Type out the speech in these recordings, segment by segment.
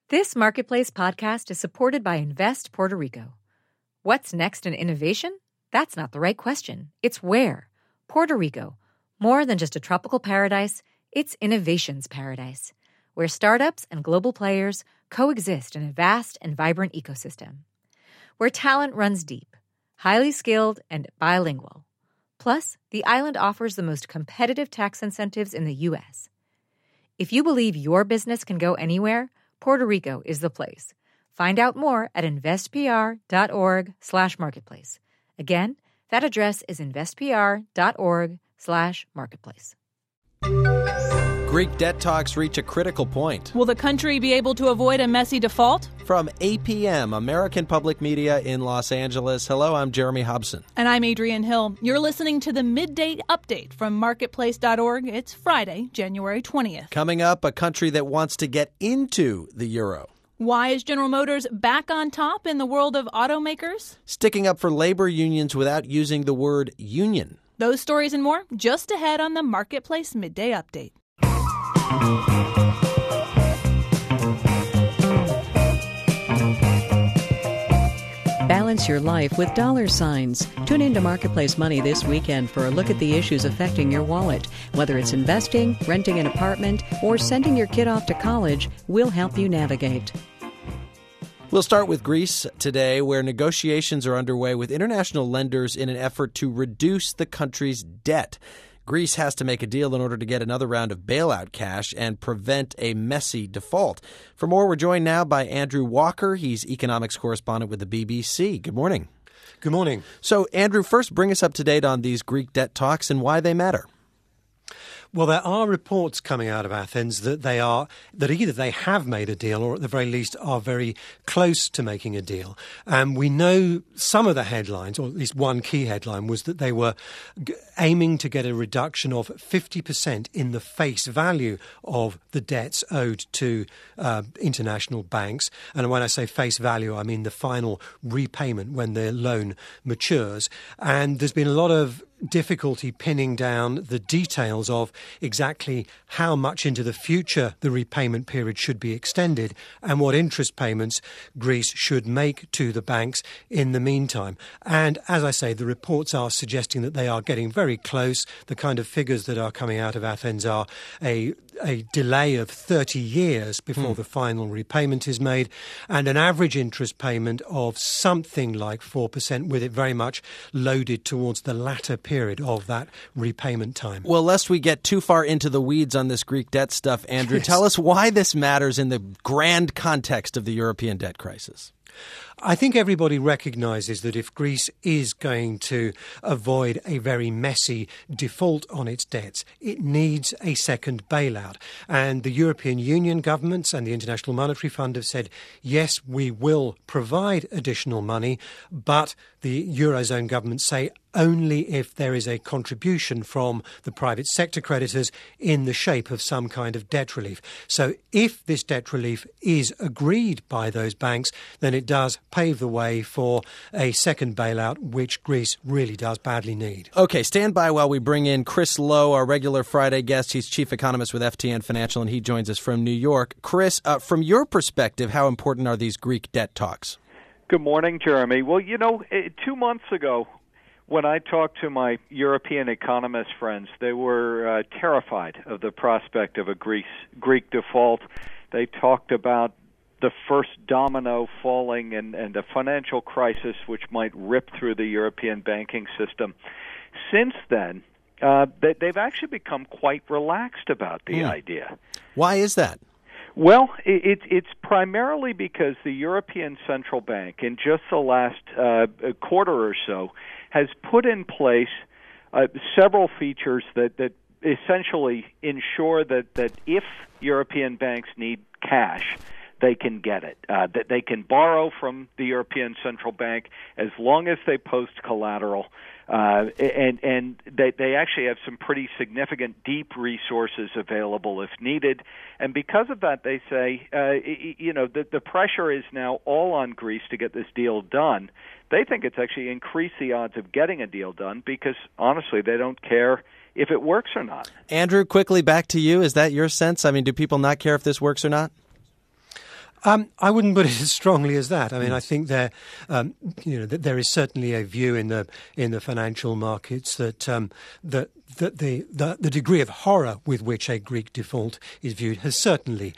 This Marketplace podcast is supported by Invest Puerto Rico. What's next in innovation? That's not the right question. It's where. Puerto Rico. More than just a tropical paradise, it's innovation's paradise, where startups and global players coexist in a vast and vibrant ecosystem. Where talent runs deep, highly skilled, and bilingual. Plus, the island offers the most competitive tax incentives in the U.S. If you believe your business can go anywhere, Puerto Rico is the place. Find out more at investpr.org/marketplace. Again, that address is investpr.org/marketplace. Greek debt talks reach a critical point. Will the country be able to avoid a messy default? From APM, American Public Media in Los Angeles. Hello, I'm Jeremy Hobson. And I'm Adrienne Hill. You're listening to the Midday Update from Marketplace.org. It's Friday, January 20th. Coming up, a country that wants to get into the euro. Why is General Motors back on top in the world of automakers? Sticking up for labor unions without using the word union. Those stories and more just ahead on the Marketplace Midday Update. Balance your life with dollar signs. Tune into Marketplace Money this weekend for a look at the issues affecting your wallet. Whether it's investing, renting an apartment, or sending your kid off to college, we'll help you navigate. We'll start with Greece today, where negotiations are underway with international lenders in an effort to reduce the country's debt. Greece has to make a deal in order to get another round of bailout cash and prevent a messy default. For more, we're joined now by Andrew Walker. He's economics correspondent with the BBC. Good morning. Good morning. So, Andrew, first bring us up to date on these Greek debt talks and why they matter. Well, there are reports coming out of Athens that either they have made a deal or at the very least are very close to making a deal. And we know some of the headlines, or at least one key headline, was that they were aiming to get a reduction of 50% in the face value of the debts owed to international banks. And when I say face value, I mean the final repayment when the loan matures. And there's been a lot of difficulty pinning down the details of exactly how much into the future the repayment period should be extended and what interest payments Greece should make to the banks in the meantime. And as I say, the reports are suggesting that they are getting very close. The kind of figures that are coming out of Athens are a delay of 30 years before the final repayment is made, and an average interest payment of something like 4%, with it very much loaded towards the latter period of that repayment time. Well, lest we get too far into the weeds on this Greek debt stuff, Andrew, Yes. Tell us why this matters in the grand context of the European debt crisis. I think everybody recognises that if Greece is going to avoid a very messy default on its debts, it needs a second bailout. And the European Union governments and the International Monetary Fund have said, yes, we will provide additional money, but the Eurozone governments say only if there is a contribution from the private sector creditors in the shape of some kind of debt relief. So if this debt relief is agreed by those banks, then it does pave the way for a second bailout, which Greece really does badly need. Okay, stand by while we bring in Chris Lowe, our regular Friday guest. He's chief economist with FTN Financial, and he joins us from New York. Chris, from your perspective, how important are these Greek debt talks? Good morning, Jeremy. Well, 2 months ago, when I talked to my European economist friends, they were terrified of the prospect of a Greek default. They talked about the first domino falling and a financial crisis which might rip through the European banking system. Since then, they've actually become quite relaxed about the idea. Why is that? Well, it's primarily because the European Central Bank, in just the last quarter or so, has put in place several features that essentially ensure that if European banks need cash, they can get it, that they can borrow from the European Central Bank as long as they post collateral. And they actually have some pretty significant deep resources available if needed. And because of that, they say, the pressure is now all on Greece to get this deal done. They think it's actually increased the odds of getting a deal done because, honestly, they don't care if it works or not. Andrew, quickly back to you. Is that your sense? I mean, do people not care if this works or not? I wouldn't put it as strongly as that. I mean, I think there is certainly a view in the financial markets that the degree of horror with which a Greek default is viewed has certainly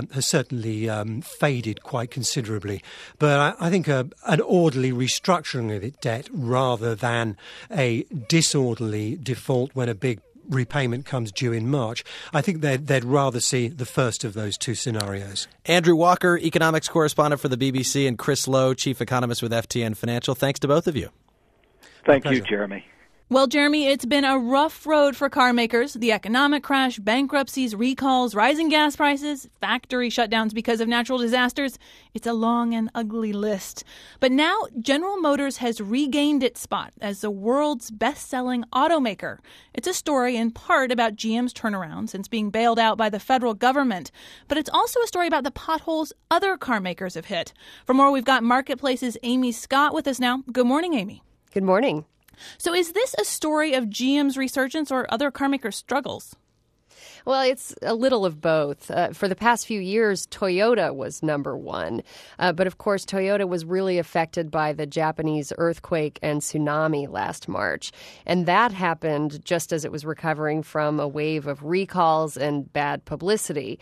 faded quite considerably. But I think an orderly restructuring of its debt rather than a disorderly default when a big repayment comes due in March, I think they'd rather see the first of those two scenarios. Andrew Walker, economics correspondent for the BBC, and Chris Lowe, chief economist with FTN Financial. Thanks to both of you. Thank you, Jeremy. Well, Jeremy, it's been a rough road for car makers. The economic crash, bankruptcies, recalls, rising gas prices, factory shutdowns because of natural disasters. It's a long and ugly list. But now General Motors has regained its spot as the world's best-selling automaker. It's a story in part about GM's turnaround since being bailed out by the federal government. But it's also a story about the potholes other car makers have hit. For more, we've got Marketplace's Amy Scott with us now. Good morning, Amy. Good morning. So is this a story of GM's resurgence or other car makers' struggles? Well, it's a little of both. For the past few years, Toyota was number one. But of course, Toyota was really affected by the Japanese earthquake and tsunami last March. And that happened just as it was recovering from a wave of recalls and bad publicity.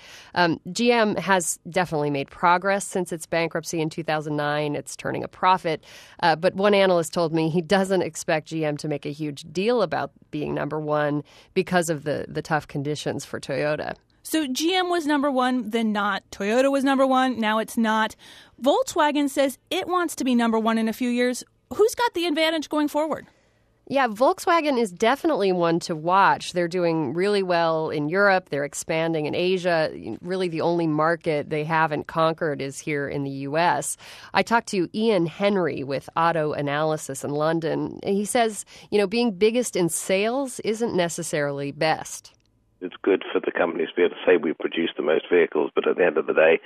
GM has definitely made progress since its bankruptcy in 2009. It's turning a profit. But one analyst told me he doesn't expect GM to make a huge deal about being number one because of the tough conditions for Toyota. So GM was number one, then not. Toyota was number one, now it's not. Volkswagen says it wants to be number one in a few years. Who's got the advantage going forward? Yeah, Volkswagen is definitely one to watch. They're doing really well in Europe. They're expanding in Asia. Really, the only market they haven't conquered is here in the U.S. I talked to Ian Henry with Auto Analysis in London. And he says, being biggest in sales isn't necessarily best. It's good for the companies to be able to say we produce the most vehicles, but at the end of the day,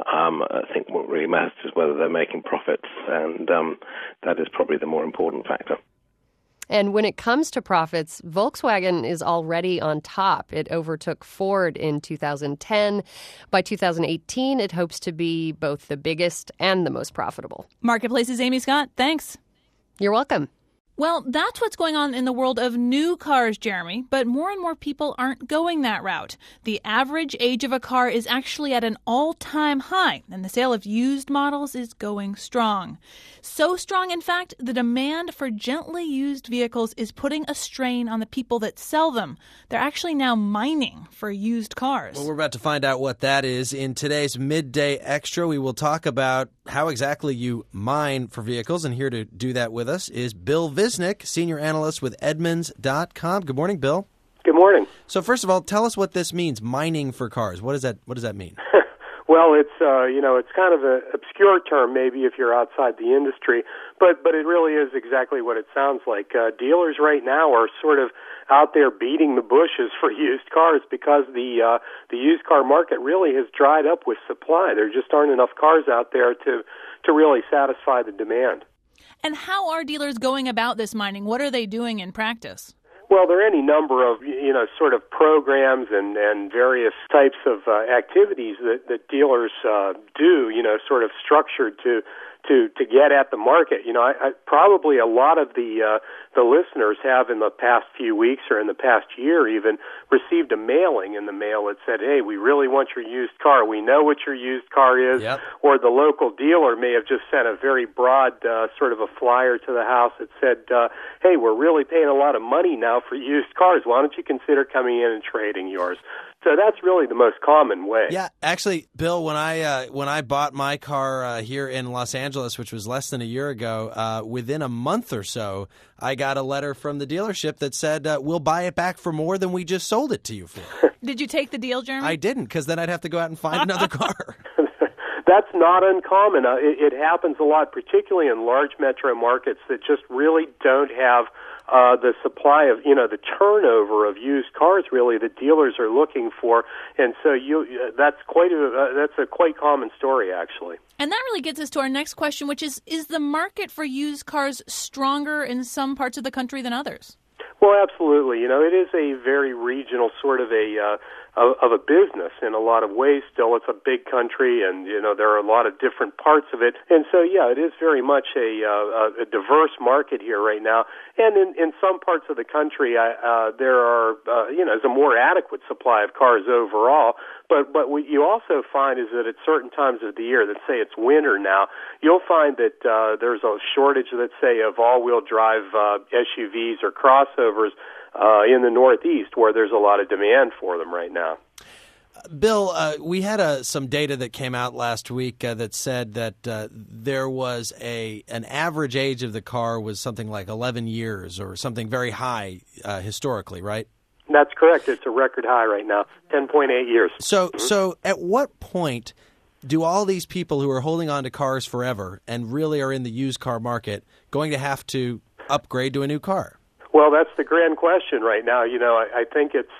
I think what really matters is whether they're making profits, and that is probably the more important factor. And when it comes to profits, Volkswagen is already on top. It overtook Ford in 2010. By 2018, it hopes to be both the biggest and the most profitable. Marketplace's Amy Scott, thanks. You're welcome. Well, that's what's going on in the world of new cars, Jeremy, but more and more people aren't going that route. The average age of a car is actually at an all-time high, and the sale of used models is going strong. So strong, in fact, the demand for gently used vehicles is putting a strain on the people that sell them. They're actually now mining for used cars. Well, we're about to find out what that is. In today's Midday Extra, we will talk about how exactly you mine for vehicles, and here to do that with us is Bill Visnick, senior analyst with Edmunds.com. Good morning, Bill. Good morning. So first of all, tell us what this means, mining for cars. What does that mean? Well, it's it's kind of an obscure term maybe if you're outside the industry, but it really is exactly what it sounds like. Dealers right now are sort of out there beating the bushes for used cars because the used car market really has dried up with supply. There just aren't enough cars out there to really satisfy the demand. And how are dealers going about this mining? What are they doing in practice? Well, there are any number of, sort of programs and various types of activities that dealers do, sort of structured to get at the market. I probably a lot of the listeners have in the past few weeks or in the past year even received a mailing in the mail that said, hey, we really want your used car. We know what your used car is. Yep. Or the local dealer may have just sent a very broad sort of a flyer to the house that said, hey, we're really paying a lot of money now for used cars. Why don't you consider coming in and trading yours? So that's really the most common way. Yeah, actually, Bill, when I bought my car here in Los Angeles, which was less than a year ago, within a month or so, I got a letter from the dealership that said, we'll buy it back for more than we just sold it to you for. Did you take the deal, Jeremy? I didn't, because then I'd have to go out and find another car. That's not uncommon. It happens a lot, particularly in large metro markets that just really don't have the supply of, the turnover of used cars really that dealers are looking for, and so that's a quite common story actually. And that really gets us to our next question, which is the market for used cars stronger in some parts of the country than others? Well, absolutely. It is a very regional sort of a a business in a lot of ways. Still, it's a big country, and there are a lot of different parts of it. And so, yeah, it is very much a diverse market here right now. And in some parts of the country, there are there's a more adequate supply of cars overall. But what you also find is that at certain times of the year, let's say it's winter now, you'll find that there's a shortage, let's say, of all-wheel drive SUVs or crossovers in the Northeast, where there's a lot of demand for them right now. Bill, we had some data that came out last week that said that there was an average age of the car was something like 11 years or something very high historically, right? That's correct. It's a record high right now, 10.8 years. So at what point do all these people who are holding on to cars forever and really are in the used car market going to have to upgrade to a new car? Well, that's the grand question right now. I think it's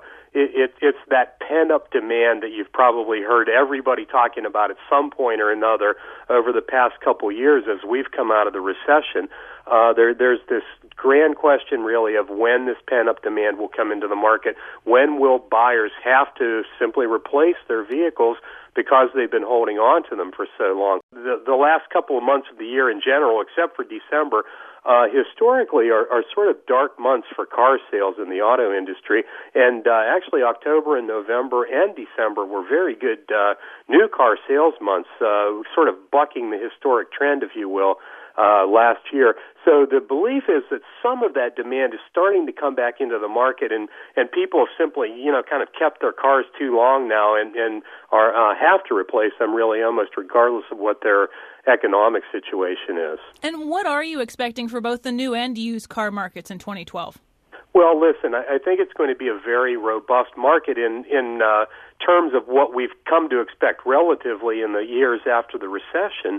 that pent-up demand that you've probably heard everybody talking about at some point or another over the past couple years as we've come out of the recession. There's this grand question, really, of when this pent-up demand will come into the market. When will buyers have to simply replace their vehicles because they've been holding on to them for so long? The last couple of months of the year in general, except for December, historically are sort of dark months for car sales in the auto industry. And actually October and November and December were very good new car sales months, sort of bucking the historic trend, if you will, last year. So the belief is that some of that demand is starting to come back into the market, and people have simply, kind of kept their cars too long now and are have to replace them really almost regardless of what their economic situation is. And what are you expecting for both the new and used car markets in 2012? Well, listen, I think it's going to be a very robust market in terms of what we've come to expect relatively in the years after the recession.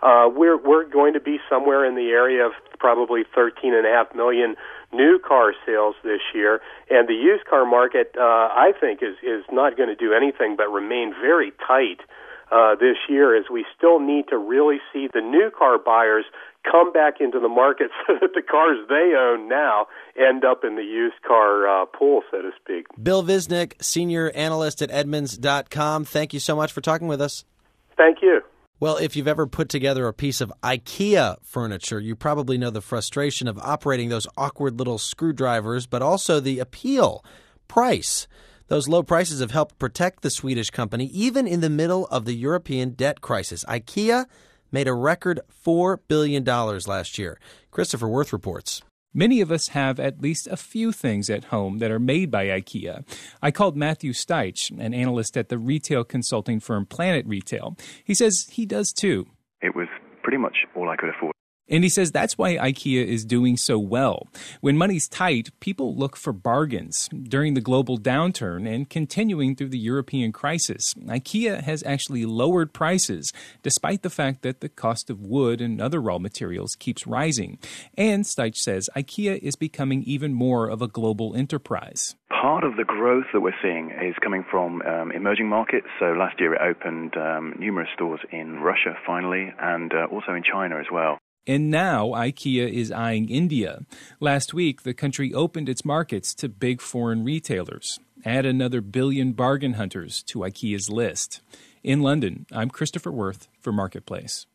We're going to be somewhere in the area of probably 13.5 million new car sales this year, and the used car market, I think, is not going to do anything but remain very tight this year, as we still need to really see the new car buyers come back into the market so that the cars they own now end up in the used car pool, so to speak. Bill Visnick, senior analyst at Edmunds.com. Thank you so much for talking with us. Thank you. Well, if you've ever put together a piece of IKEA furniture, you probably know the frustration of operating those awkward little screwdrivers, but also the appeal, price. Those low prices have helped protect the Swedish company even in the middle of the European debt crisis. IKEA made a record $4 billion last year. Christopher Worth reports. Many of us have at least a few things at home that are made by IKEA. I called Matthew Steich, an analyst at the retail consulting firm Planet Retail. He says he does too. It was pretty much all I could afford. And he says that's why IKEA is doing so well. When money's tight, people look for bargains. During the global downturn and continuing through the European crisis, IKEA has actually lowered prices, despite the fact that the cost of wood and other raw materials keeps rising. And Steich says IKEA is becoming even more of a global enterprise. Part of the growth that we're seeing is coming from emerging markets. So last year it opened numerous stores in Russia, finally, and also in China as well. And now IKEA is eyeing India. Last week, the country opened its markets to big foreign retailers. Add another billion bargain hunters to IKEA's list. In London, I'm Christopher Worth for Marketplace.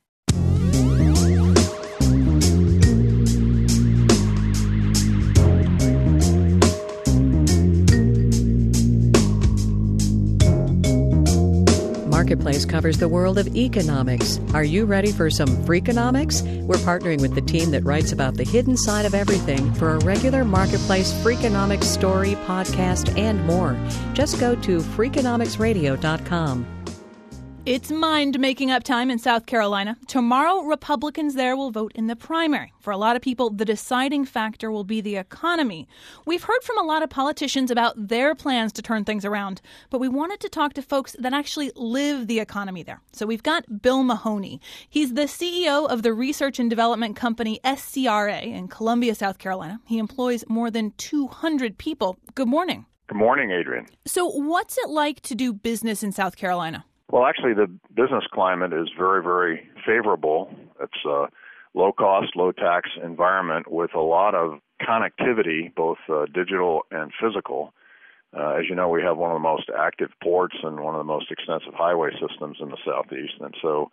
Marketplace covers the world of economics. Are you ready for some Freakonomics? We're partnering with the team that writes about the hidden side of everything for a regular Marketplace Freakonomics story, podcast, and more. Just go to Freakonomicsradio.com. It's mind-making up time in South Carolina. Tomorrow, Republicans there will vote in the primary. For a lot of people, the deciding factor will be the economy. We've heard from a lot of politicians about their plans to turn things around, but we wanted to talk to folks that actually live the economy there. So we've got Bill Mahoney. He's the CEO of the research and development company SCRA in Columbia, South Carolina. He employs more than 200 people. Good morning. Good morning, Adrian. So what's it like to do business in South Carolina? Well, actually, the business climate is very, very favorable. It's a low-cost, low-tax environment with a lot of connectivity, both digital and physical. As you know, we have one of the most active ports and one of the most extensive highway systems in the Southeast. And so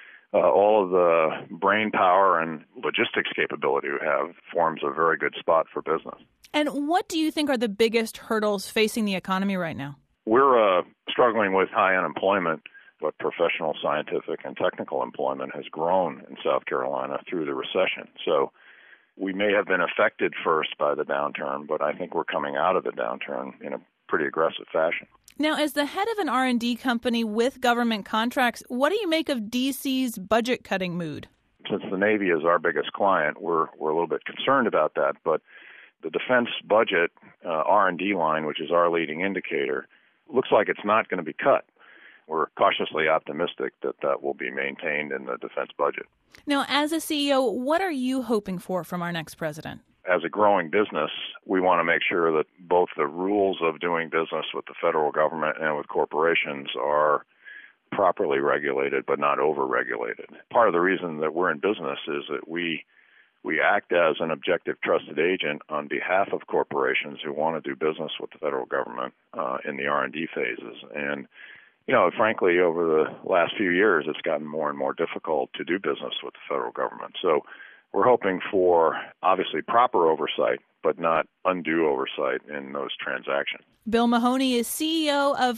all of the brain power and logistics capability we have forms a very good spot for business. And what do you think are the biggest hurdles facing the economy right now? We're struggling with high unemployment, but professional, scientific, and technical employment has grown in South Carolina through the recession. So we may have been affected first by the downturn, but I think we're coming out of the downturn in a pretty aggressive fashion. Now, as the head of an R&D company with government contracts, what do you make of D.C.'s budget-cutting mood? Since the Navy is our biggest client, we're a little bit concerned about that. But the defense budget R&D line, which is our leading indicator, looks like it's not going to be cut. We're cautiously optimistic that that will be maintained in the defense budget. Now, as a CEO, what are you hoping for from our next president? As a growing business, we want to make sure that both the rules of doing business with the federal government and with corporations are properly regulated but not over-regulated. Part of the reason that we're in business is that we act as an objective trusted agent on behalf of corporations who want to do business with the federal government in the R&D phases. And frankly, over the last few years, it's gotten more and more difficult to do business with the federal government. So we're hoping for, obviously, proper oversight, but not undue oversight in those transactions. Bill Mahoney is CEO of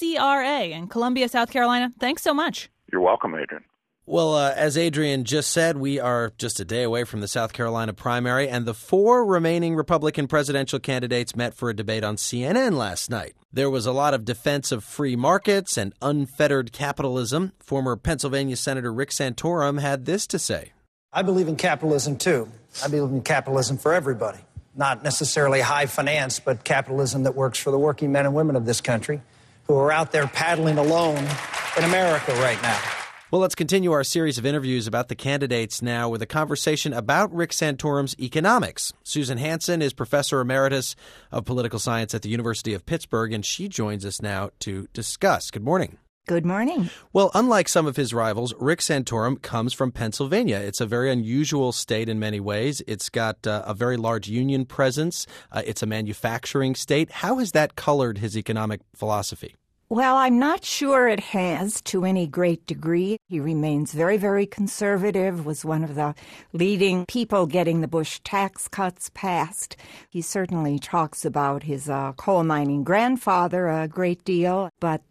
SCRA in Columbia, South Carolina. Thanks so much. You're welcome, Adrian. Well, as Adrian just said, we are just a day away from the South Carolina primary, and the 4 remaining Republican presidential candidates met for a debate on CNN last night. There was a lot of defense of free markets and unfettered capitalism. Former Pennsylvania Senator Rick Santorum had this to say. I believe in capitalism, too. I believe in capitalism for everybody. Not necessarily high finance, but capitalism that works for the working men and women of this country who are out there paddling alone in America right now. Well, let's continue our series of interviews about the candidates now with a conversation about Rick Santorum's economics. Susan Hansen is Professor Emeritus of Political Science at the University of Pittsburgh, and she joins us now to discuss. Good morning. Good morning. Well, unlike some of his rivals, Rick Santorum comes from Pennsylvania. It's a very unusual state in many ways. It's got a very large union presence. It's a manufacturing state. How has that colored his economic philosophy? Well, I'm not sure it has to any great degree. He remains very, very conservative, was one of the leading people getting the Bush tax cuts passed. He certainly talks about his coal mining grandfather a great deal, but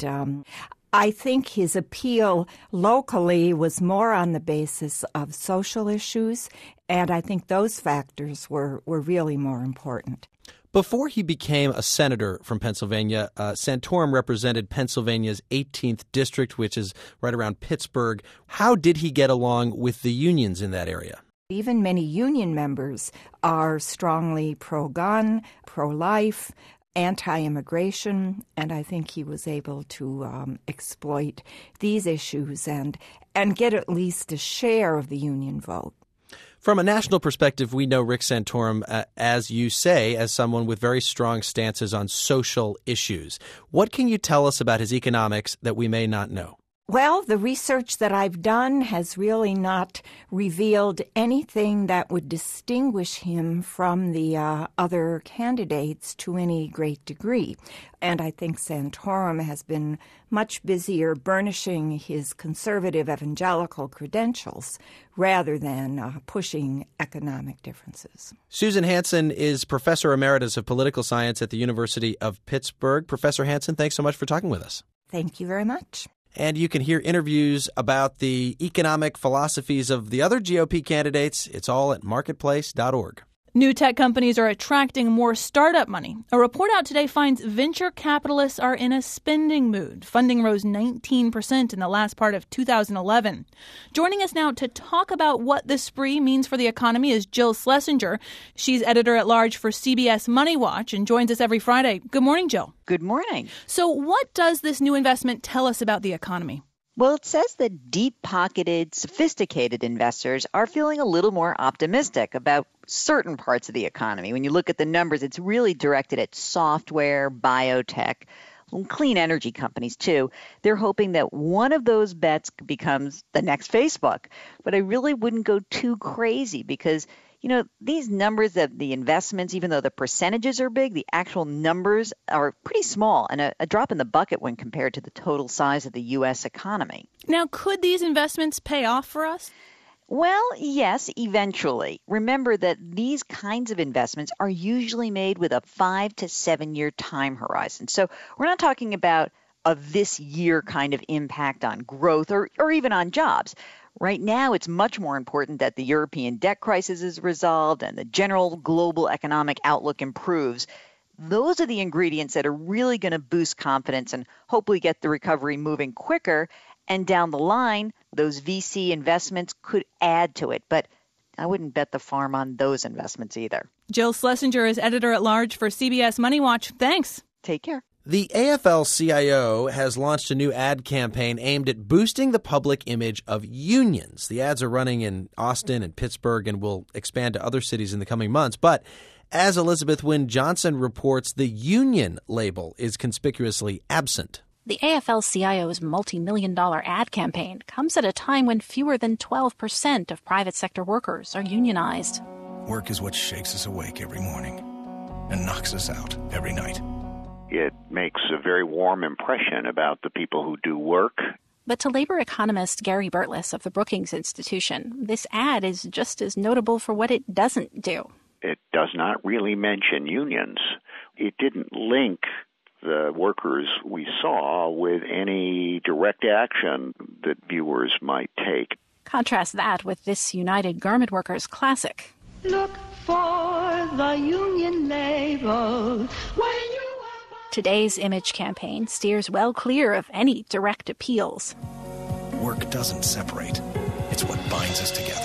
I think his appeal locally was more on the basis of social issues, and I think those factors were really more important. Before he became a senator from Pennsylvania, Santorum represented Pennsylvania's 18th district, which is right around Pittsburgh. How did he get along with the unions in that area? Even many union members are strongly pro-gun, pro-life, anti-immigration, and I think he was able to exploit these issues and get at least a share of the union vote. From a national perspective, we know Rick Santorum, as you say, as someone with very strong stances on social issues. What can you tell us about his economics that we may not know? Well, the research that I've done has really not revealed anything that would distinguish him from the other candidates to any great degree. And I think Santorum has been much busier burnishing his conservative evangelical credentials rather than pushing economic differences. Susan Hansen is Professor Emeritus of Political Science at the University of Pittsburgh. Professor Hansen, thanks so much for talking with us. Thank you very much. And you can hear interviews about the economic philosophies of the other GOP candidates. It's all at marketplace.org. New tech companies are attracting more startup money. A report out today finds venture capitalists are in a spending mood. Funding rose 19% in the last part of 2011. Joining us now to talk about what this spree means for the economy is Jill Schlesinger. She's editor-at-large for CBS Money Watch and joins us every Friday. Good morning, Jill. Good morning. So what does this new investment tell us about the economy? Well, it says that deep-pocketed, sophisticated investors are feeling a little more optimistic about certain parts of the economy. When you look at the numbers, it's really directed at software, biotech, clean energy companies, too. They're hoping that one of those bets becomes the next Facebook. But I really wouldn't go too crazy because These numbers of the investments, even though the percentages are big, the actual numbers are pretty small and a drop in the bucket when compared to the total size of the U.S. economy. Now, could these investments pay off for us? Well, yes, eventually. Remember that these kinds of investments are usually made with a 5 to 7 year time horizon. So we're not talking about a this year kind of impact on growth or even on jobs. Right now, it's much more important that the European debt crisis is resolved and the general global economic outlook improves. Those are the ingredients that are really going to boost confidence and hopefully get the recovery moving quicker. And down the line, those VC investments could add to it. But I wouldn't bet the farm on those investments either. Jill Schlesinger is editor-at-large for CBS Money Watch. Thanks. Take care. The AFL-CIO has launched a new ad campaign aimed at boosting the public image of unions. The ads are running in Austin and Pittsburgh and will expand to other cities in the coming months. But as Elizabeth Wynne Johnson reports, the union label is conspicuously absent. The AFL-CIO's multi-million-dollar ad campaign comes at a time when fewer than 12% of private sector workers are unionized. Work is what shakes us awake every morning and knocks us out every night. It makes a very warm impression about the people who do work. But to labor economist Gary Burtless of the Brookings Institution, this ad is just as notable for what it doesn't do. It does not really mention unions. It didn't link the workers we saw with any direct action that viewers might take. Contrast that with this United Garment Workers classic. Look for the union label when you... Today's image campaign steers well clear of any direct appeals. Work doesn't separate. It's what binds us together.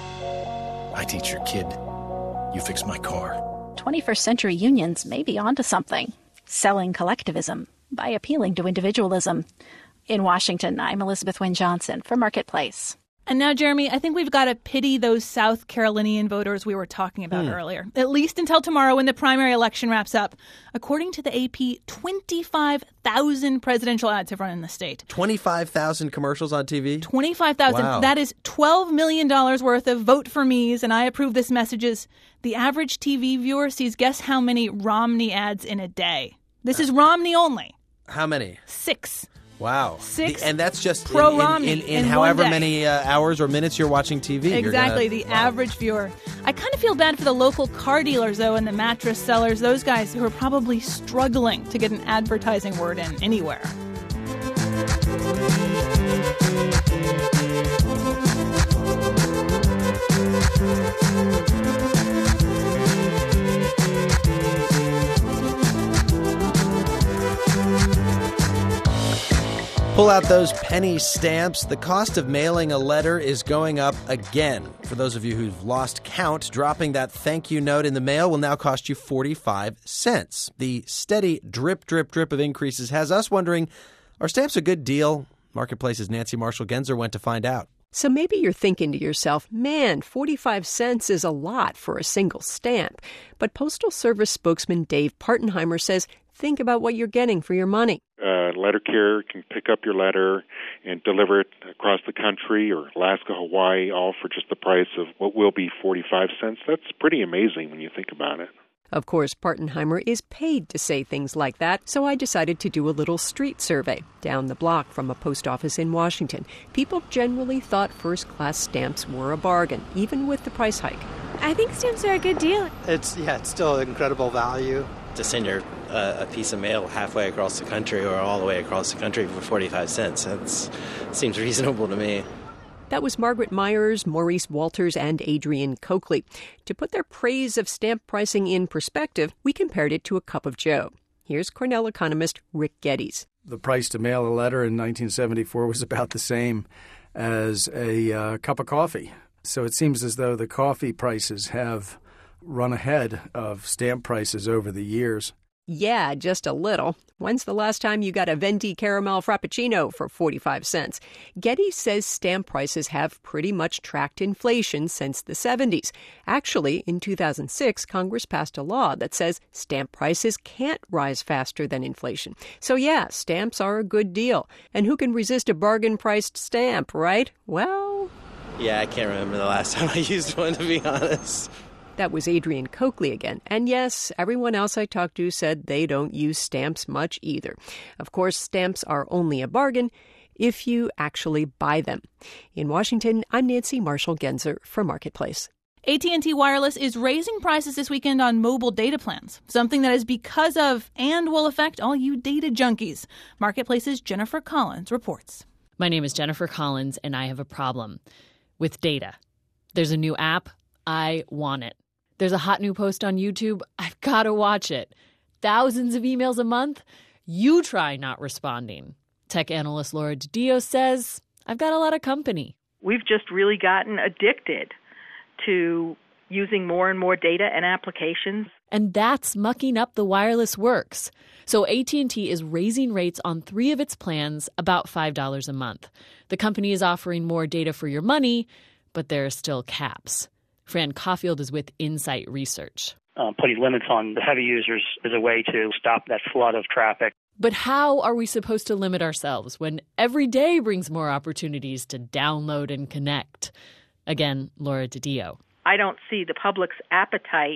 I teach your kid. You fix my car. 21st century unions may be onto something. Selling collectivism by appealing to individualism. In Washington, I'm Elizabeth Wynne Johnson for Marketplace. And now, Jeremy, I think we've got to pity those South Carolinian voters we were talking about earlier, at least until tomorrow when the primary election wraps up. According to the AP, 25,000 presidential ads have run in the state. 25,000 commercials on TV? 25,000. Wow. That is $12 million worth of vote for me's and I approve this messages. The average TV viewer sees guess how many Romney ads in a day. This is Romney only. How many? 6. Wow. 6 and that's just pro-Romney in however many hours or minutes you're watching TV. Exactly, the average viewer. I kind of feel bad for the local car dealers, though, and the mattress sellers, those guys who are probably struggling to get an advertising word in anywhere. Pull out those penny stamps. The cost of mailing a letter is going up again. For those of you who've lost count, dropping that thank you note in the mail will now cost you 45 cents. The steady drip, drip, drip of increases has us wondering, are stamps a good deal? Marketplace's Nancy Marshall-Genzer went to find out. So maybe you're thinking to yourself, man, 45 cents is a lot for a single stamp. But Postal Service spokesman Dave Partenheimer says, think about what you're getting for your money. Letter carrier can pick up your letter and deliver it across the country or Alaska, Hawaii, all for just the price of what will be 45 cents. That's pretty amazing when you think about it. Of course, Partenheimer is paid to say things like that, so I decided to do a little street survey down the block from a post office in Washington. People generally thought first-class stamps were a bargain, even with the price hike. I think stamps are a good deal. It's still an incredible value. To send your a piece of mail halfway across the country or all the way across the country for 45 cents, that seems reasonable to me. That was Margaret Myers, Maurice Walters, and Adrian Coakley. To put their praise of stamp pricing in perspective, we compared it to a cup of joe. Here's Cornell economist Rick Geddes. The price to mail a letter in 1974 was about the same as a cup of coffee. So it seems as though the coffee prices have run ahead of stamp prices over the years. Yeah, just a little. When's the last time you got a venti caramel frappuccino for 45 cents? Geddes says stamp prices have pretty much tracked inflation since the 70s. Actually, in 2006, Congress passed a law that says stamp prices can't rise faster than inflation. So yeah, stamps are a good deal. And who can resist a bargain-priced stamp, right? Well, Yeah, I can't remember the last time I used one, to be honest. That was Adrian Coakley again. And yes, everyone else I talked to said they don't use stamps much either. Of course, stamps are only a bargain if you actually buy them. In Washington, I'm Nancy Marshall-Genzer for Marketplace. AT&T Wireless is raising prices this weekend on mobile data plans, something that is because of and will affect all you data junkies. Marketplace's Jennifer Collins reports. My name is Jennifer Collins, and I have a problem with data. There's a new app. I want it. There's a hot new post on YouTube. I've got to watch it. Thousands of emails a month. You try not responding. Tech analyst Laura DiDio says, I've got a lot of company. We've just really gotten addicted to using more and more data and applications. And that's mucking up the wireless works. So AT&T is raising rates on 3 of its plans about $5 a month. The company is offering more data for your money, but there are still caps. Fran Caulfield is with Insight Research. Putting limits on the heavy users is a way to stop that flood of traffic. But how are we supposed to limit ourselves when every day brings more opportunities to download and connect? Again, Laura DiDio. I don't see the public's appetite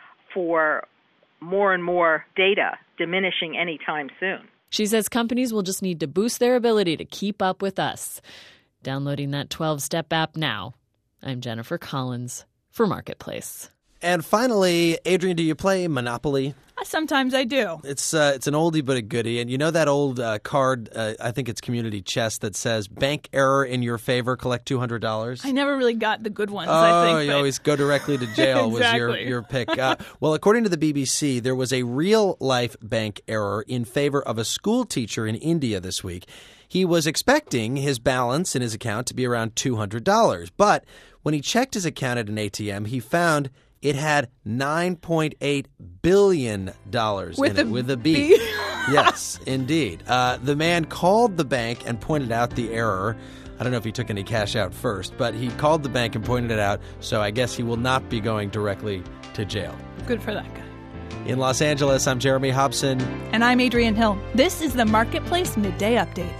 for more and more data diminishing anytime soon. She says companies will just need to boost their ability to keep up with us. Downloading that 12-step app now. I'm Jennifer Collins for Marketplace. And finally, Adrian, do you play Monopoly? Sometimes I do. It's an oldie but a goodie. And you know that old card, I think it's Community Chest, that says, bank error in your favor, collect $200? I never really got the good ones, I think. You always go directly to jail Exactly. was your pick. Well, according to the BBC, there was a real-life bank error in favor of a school teacher in India this week. He was expecting his balance in his account to be around $200. But when he checked his account at an ATM, he found it had $9.8 billion in it, with a B. Yes, indeed. The man called the bank and pointed out the error. I don't know if he took any cash out first, but he called the bank and pointed it out, so I guess he will not be going directly to jail. Good for that guy. In Los Angeles, I'm Jeremy Hobson. And I'm Adrian Hill. This is the Marketplace Midday Update.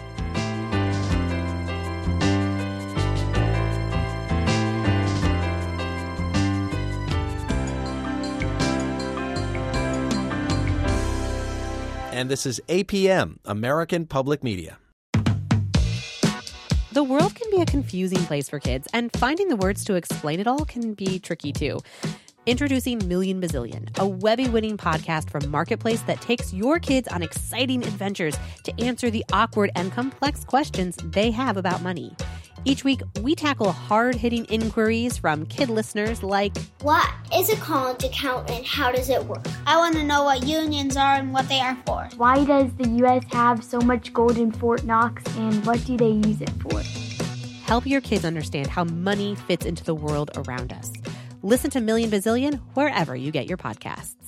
And this is APM, American Public Media. The world can be a confusing place for kids, and finding the words to explain it all can be tricky too. Introducing Million Bazillion, a Webby-winning podcast from Marketplace that takes your kids on exciting adventures to answer the awkward and complex questions they have about money. Each week, we tackle hard-hitting inquiries from kid listeners like, what is a college account and how does it work? I want to know what unions are and what they are for. Why does the U.S. have so much gold in Fort Knox, and what do they use it for? Help your kids understand how money fits into the world around us. Listen to Million Bazillion wherever you get your podcasts.